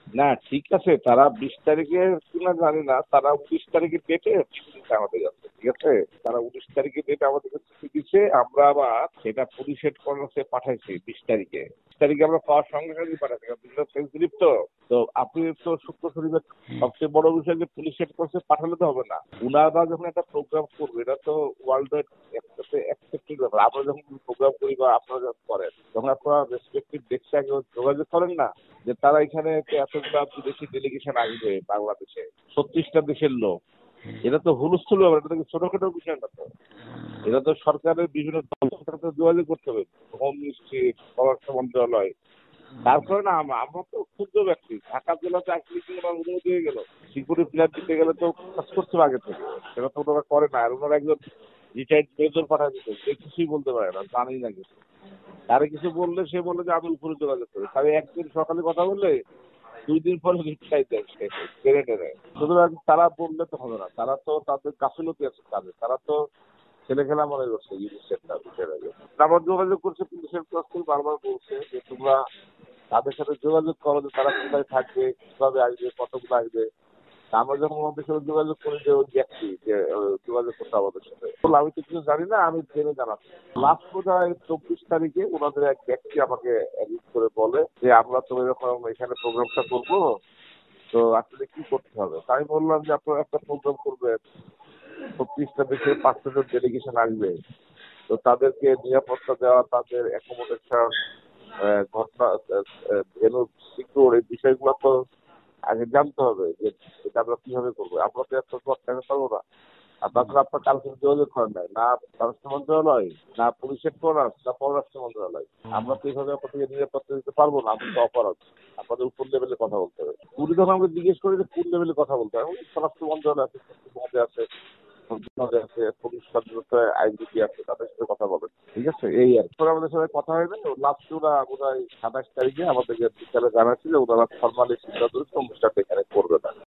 না ঠিক আছে, তারা 20 তারিখে কিনা জানি না, তারা 19 তারিখে ডেটে চিঠি দিচ্ছে আমাদের কাছে, ঠিক আছে। তারা 19 তারিখে ডেটে আমাদের কাছে চিঠি দিচ্ছে, আমরা আবার সেটা পুলিশের কর্নারে পাঠাইছি 20 তারিখে। 20 তারিখে আমরা পাওয়ার সঙ্গে সঙ্গে পাঠাচ্ছি, কারণ দুটো সেন্সিটিভ তো। তো আপনি তো শুক্র শনিবার, সবচেয়ে বড় বিষয় যে পুলিশ হেড করছে, পাঠালে তো হবে না। উনারা যখন একটা প্রোগ্রাম করবে, এটা তো ওয়ার্ল্ড অ্যাকসেপ্টেড ব্যাপার। আমরা যখন প্রোগ্রাম করি বা আপনারা যখন করেন, তখন আপনারা রেসপেক্টিভ ডেস্কে আগে যোগাযোগ করেন না, যে তারা এখানে এতগুলা বিদেশি ডেলিগেশন আসবে বাংলাদেশে, 36টা দেশের লোক। এটা তো হুলস্থুল ব্যাপার, এটা তো ছোটখাটো বিষয় না তো। এটা তো সরকারের বিভিন্ন দপ্তরের সাথে যোগাযোগ করতে হবে, হোম মিনিস্ট্রি, স্বরাষ্ট্র মন্ত্রণালয়। তারপরে না আমরা তো ক্ষুদ্র ব্যক্তি, ঢাকা জেলাতে আসলে কি ওনার অনুমতি হয়ে গেল? সিকিউরিটি ফ্ল্যাট দিতে গেলে তো কাজ করতে হবে আগে থেকে, সেটা তো ওনারা করে না। আর ওনারা একজন রিটায়ার্ড মেজর পাঠায় দিতে, সে কিছুই বলতে পারে না, জানি না কিছু। তারে কিছু বললে সে বলে যে আমি উপরে যোগাযোগ করি, তাহলে একদিন সকালে কথা বললে 2 দিন পরে রিপ্লাই দেয় সে, টেনে টেনে। সুতরাং তারা বললে তো হবে না, তারা তো তাদের গাফিলতি আছে কাজে, তারা তো ছেলে খেলা মনে করছে ইউনিসেফটা বিষয়ের আগে। আবার যোগাযোগ করছে পুলিশের কাছ থেকে, বারবার বলছে যে তোমরা তাদের সাথে যোগাযোগ করো, যে তারা কোথায় থাকবে, কিভাবে আসবে, কতগুলো আসবে। আমরা যখন ওদের সাথে যোগাযোগ করি, যে ওই ব্যক্তি যে যোগাযোগ করতে আমাদের সাথে বললো, আমি তো কিছু জানি না, আমি জেনে জানাচ্ছি। লাস্ট বোধ হয় 24 তারিখে ওনাদের এক ব্যক্তি আমাকে এডিট করে বলে যে আমরা তো এরকম এখানে প্রোগ্রামটা করবো, তো আসলে কি করতে হবে। তাই আমি বললাম যে আপনারা একটা প্রোগ্রাম করবেন, 36টা দেশের 500 জন ডেলিগেশন আসবে, তো তাদেরকে নিরাপত্তা দেওয়া, তাদের অ্যাকোমোডেশন, ঘটনা, ভেনু সিকিউর, এই বিষয়গুলো তো আগে জানতে হবে, যে এটা আমরা কিভাবে করবো। আমরা তো এত টাকা পারবো না। আর তাছাড়া আপনার কারোর সাথে যোগাযোগ করেন নাই, না স্বরাষ্ট্র মন্ত্রণালয়, না পুলিশের কোরাস, না পররাষ্ট্র মন্ত্রণালয়। আমরা তো এইভাবে আপনাদেরকে নিরাপত্তা দিতে পারবো না, আমি তো অপরাধ। আপনাদের উপর লেভেলে কথা বলতে হবে। পুলিশ যখন আমাকে জিজ্ঞেস করে যে কোন লেভেলে কথা বলতে হবে, স্বরাষ্ট্র মন্ত্রণালয় আছে, মন্ত্রণালয় আছে, মন্ত্রণালয় আছে, পুলিশ স্বাধীনতা আইনজীবী আছে, তাদের সাথে কথা বলেন, ঠিক আছে। এই আর পরে আমাদের সাথে কথা হয় না। লাস্ট ওরা বোধ হয় 27 তারিখে আমাদেরকে বিকালে জানাচ্ছিল যে ওনারা ফর্মালি সিদ্ধান্ত অনুষ্ঠানটা এখানে করবে না।